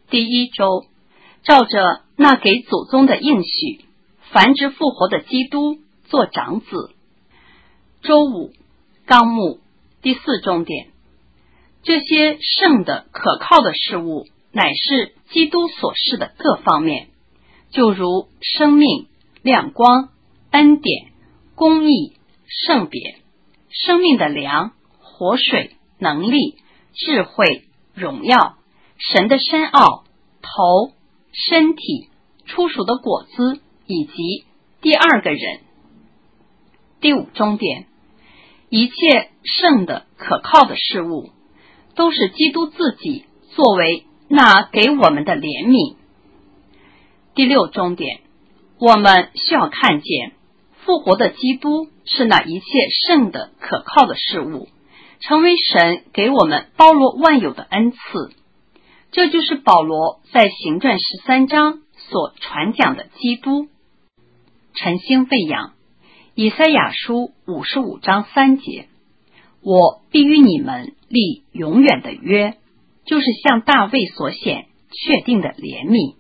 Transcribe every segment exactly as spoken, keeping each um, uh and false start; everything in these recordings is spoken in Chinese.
第一周，照着那给祖宗的应许，繁殖复活的基督做长子。周五，纲目第四重点，这些圣的可靠的事物乃是基督所示的各方面，就如生命、亮光、恩典、公义、圣别、生命的粮、活水、能力、智慧、荣耀、神的深奥、头、身体、出熟的果子，以及第二个人。第五重点，一切圣的可靠的事物都是基督自己作为那给我们的怜悯。第六重点，我们需要看见复活的基督是那一切圣的可靠的事物，成为神给我们包罗万有的恩赐。这就是保罗在行传十三章所传讲的基督。晨星喂养，以赛亚书五十五章三节，我必与你们立永远的约，就是向大卫所显确定的怜悯。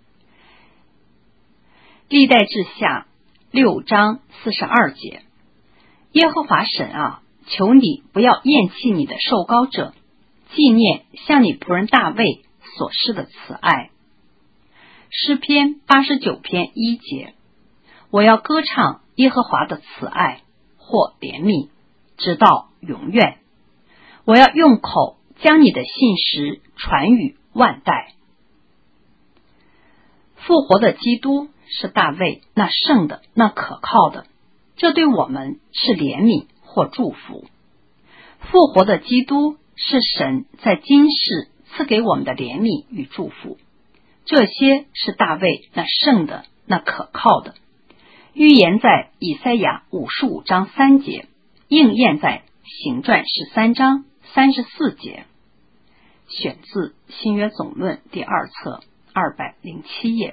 历代志下六章四十二节，耶和华神啊，求你不要厌弃你的受膏者，纪念向你仆人大卫所施的慈爱。诗篇八十九篇一节，我要歌唱耶和华的慈爱或怜悯，直到永远。我要用口将你的信实传与万代。复活的基督是大卫那圣的那可靠的，这对我们是怜悯或祝福。复活的基督是神在今世赐给我们的怜悯与祝福，这些是大卫那圣的那可靠的，预言在以赛亚五十五章三节，应验在行传十三章三十四节。选自新约总论第二册二百零七页。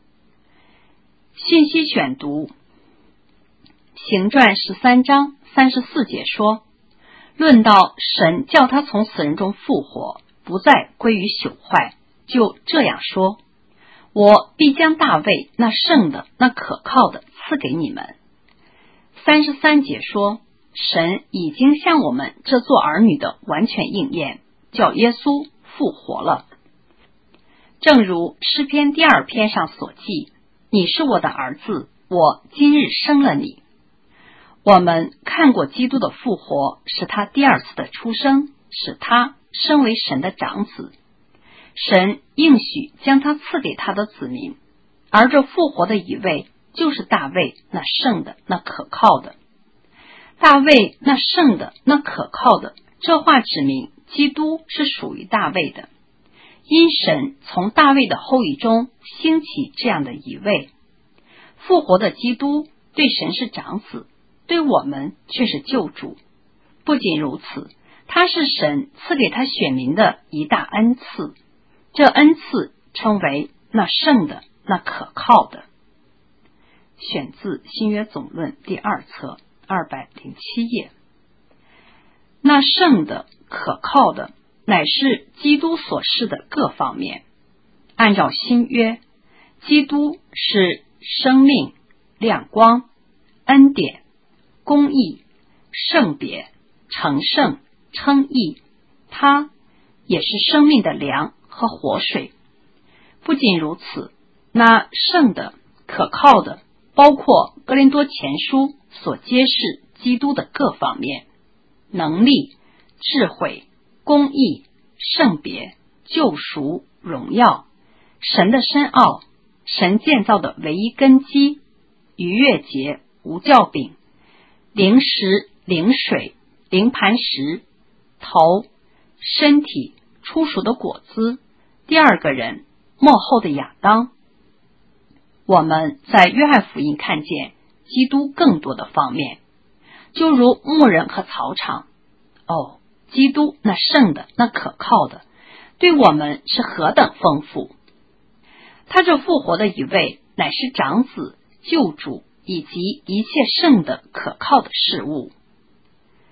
信息选读，行传十三章三十四节说，论到神叫他从死人中复活，不再归于朽坏，就这样说，我必将大卫那圣的那可靠的赐给你们。三十三节说，神已经向我们这做儿女的完全应验，叫耶稣复活了。正如诗篇第二篇上所记，你是我的儿子，我今日生了你。我们看过基督的复活是他第二次的出生，使他升为神的长子。神应许将他赐给他的子民，而这复活的一位就是大卫那圣的那可靠的。大卫那圣的那可靠的，这话指明基督是属于大卫的，因神从大卫的后裔中兴起这样的一位。复活的基督对神是长子，对我们却是救主。不仅如此，他是神赐给他选民的一大恩赐，这恩赐称为那圣的那可靠的。选自新约总论第二册二百零七页。那圣的可靠的乃是基督所示的各方面。按照新约，基督是生命、亮光、恩典、公义、圣别、成圣、称义，他也是生命的粮和活水。不仅如此，那圣的可靠的包括哥林多前书所揭示基督的各方面，能力、智慧、公义、圣别、救赎、荣耀，神的深奥，神建造的唯一根基，逾越节、无酵饼、灵石、灵水、灵磐石、头、身体、出熟的果子，第二个人，末后的亚当。我们在约翰福音看见基督更多的方面，就如牧人和草场。哦，基督那圣的那可靠的对我们是何等丰富。他这复活的一位乃是长子、救主以及一切圣的可靠的事物。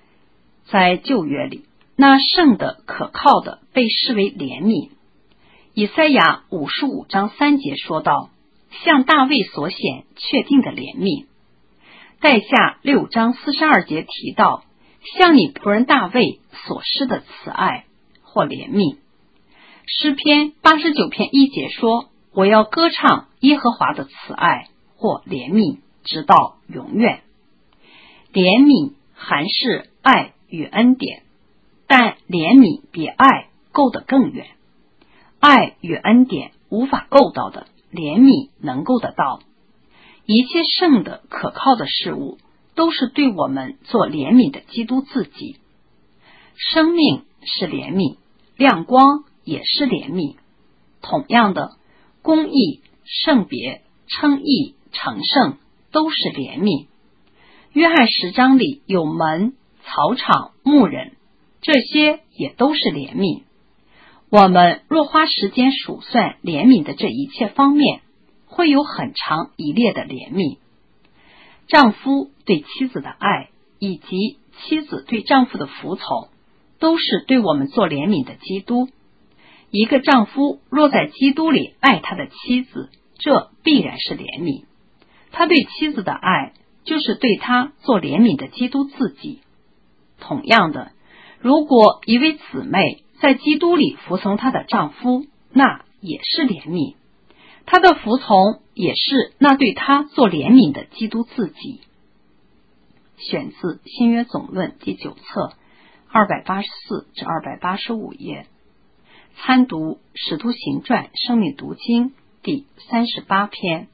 在旧约里，那圣的可靠的被视为怜悯， 以赛亚五十五章三节说道，向大卫所显确定的怜悯。带下六章四十二节提到，向你仆人大卫所施的慈爱或怜悯。诗篇八十九篇一节说，我要歌唱耶和华的慈爱或怜悯，直到永远。怜悯含是爱与恩典，但怜悯比爱够得更远。爱与恩典无法够到的，怜悯能够得到。一切圣的可靠的事物都是对我们做怜悯的基督自己。生命是怜悯，亮光也是怜悯。同样的，公义、圣别、称义、成圣都是怜悯。约翰十章里有门、草场、牧人，这些也都是怜悯。我们若花时间数算怜悯的这一切方面，会有很长一列的怜悯。丈夫对妻子的爱，以及妻子对丈夫的服从，都是对我们做怜悯的基督。一个丈夫若在基督里爱他的妻子，这必然是怜悯。他对妻子的爱，就是对他做怜悯的基督自己。同样的，如果一位姊妹在基督里服从她的丈夫，那也是怜悯。她的服从也是那对她做怜悯的基督自己。选自新约总论第九册二百八十四至二百八十五页。参读使徒行传生命读经第三十八篇。